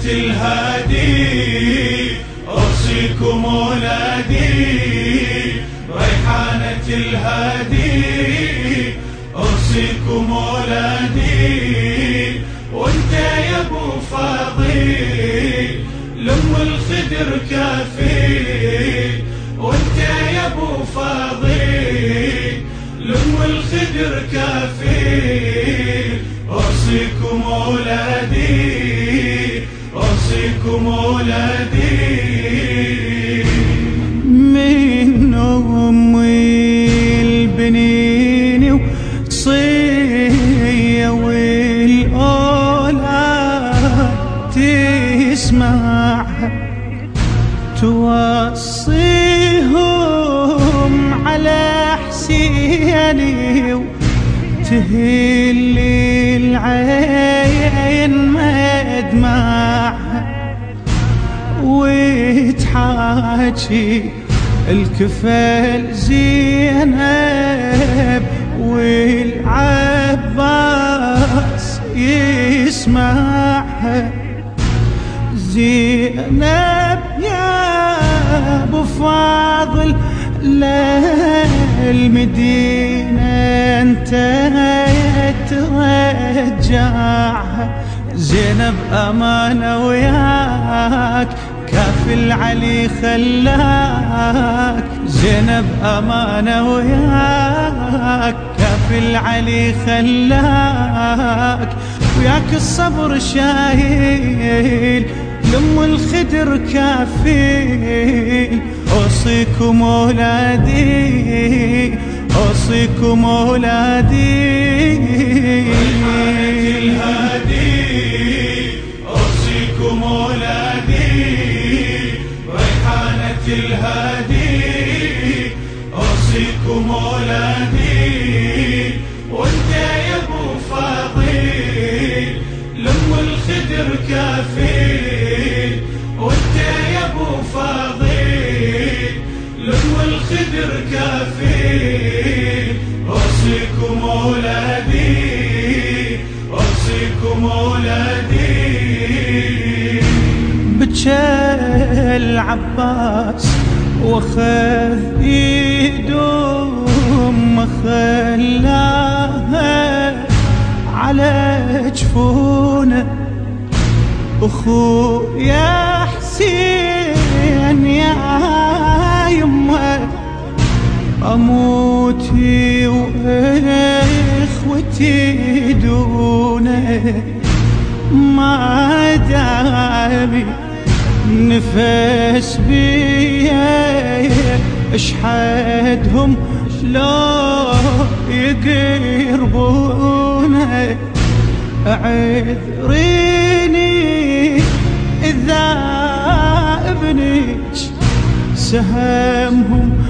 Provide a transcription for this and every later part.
الهادي أوصيكم أولادي، ريحانة الهادي أوصيكم أولادي، وانت يا ابو فاضل لأم الخدر كافي، وانت يا ابو فاضل لأم الخدر كافي، أوصيكم أولادي أوصيكم أولادي. من أمي البنين وصية والأولاد تسمعها، توصيهم على حسيني وتهلي العين مدمعها، وتحاكي الكفل زينب والعباس يسمعها. زينب يا ابو فاضل للمدينة انت ترجعها، زينب امانة وياك كافل علي خلاك، زينب امانة وياك كافل علي خلاك، وياك الصبر شايل لأم الخدر كافيل، أوصيكم أولادي أوصيكم أولادي. ريحانة الهادي أوصيكم أولادي، ريحانة الهادي أوصيكم أولادي، وانت يا ابو فاضل لأم الخدر كافي، وانت يا ابو فاضل لأم الخدر كافي، أوصيكم أولادي أوصيكم أولادي. بكى العباس واخذ ايدهم خلاها على جفونه، اخويا حسين يا يمه اموتي واخوتي دونه، ما دامي نفس بيا اشحدهم لو يقربونه، اعذريني اذا ابنك سهمهم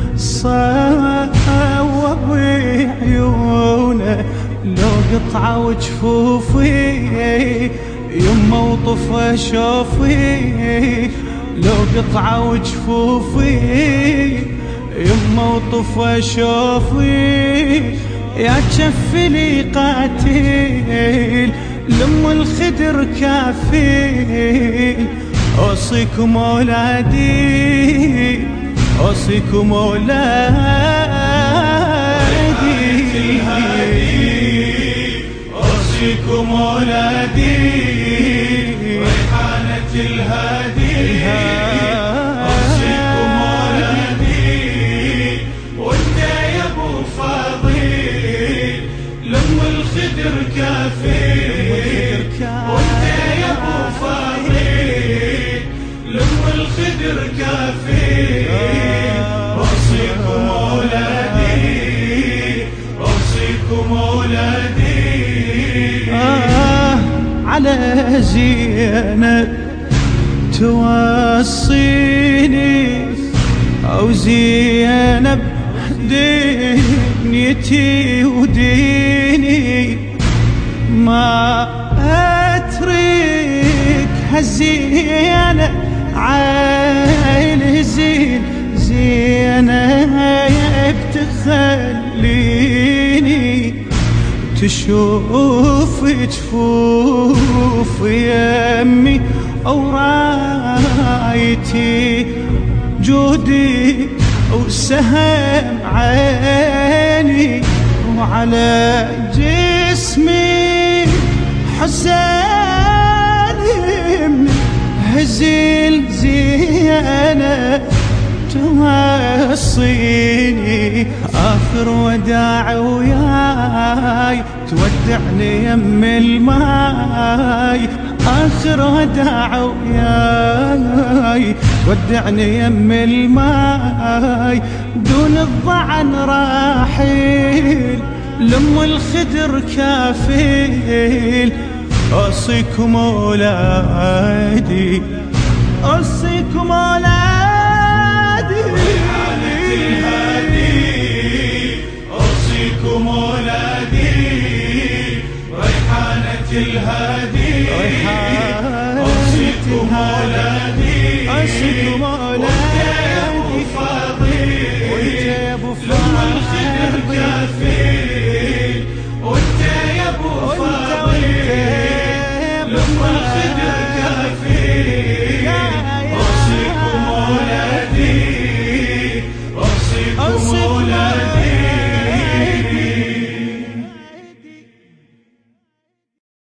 صوب عيونه، لو قطعة وجفوفي يما وطفى شوفي، لو قطعة وجفوفي يما وطفى شوفي، يا تشفلي قاتل لأم الخدر كافيل، أوصيكم أولادي أوصيكم أولادي. أوصيكم أولادي، ريحانة الهادي أوصيكم أولادي، وانت يا ابو فاضل لأم الخدر كافي، وانت يا ابو فاضل لأم الخدر كافي، أوصيكم أولادي أوصيكم أولادي. على زينب توصيني أو زينب دنيتي وديني، ما أترك هالزينة عائل زين زينب تخليني، تشوف جفوف يمي ورايتي جودي وسهم عيني وعلى جسمي حسين هزيل زينة توصيني آخر وداع وياي تودعني يم الماي آخر وداع وياي تودعني يم الماي دون الضعن راحيل لم الخدر كافيل أوصيكم أولادي أوصيكم أولادي ريحانة الهادي أوصيكم أولادي ريحانة الهادي أوصيكم أولادي أوصيكم وانت يا أبو فاضل لما الخدر كافي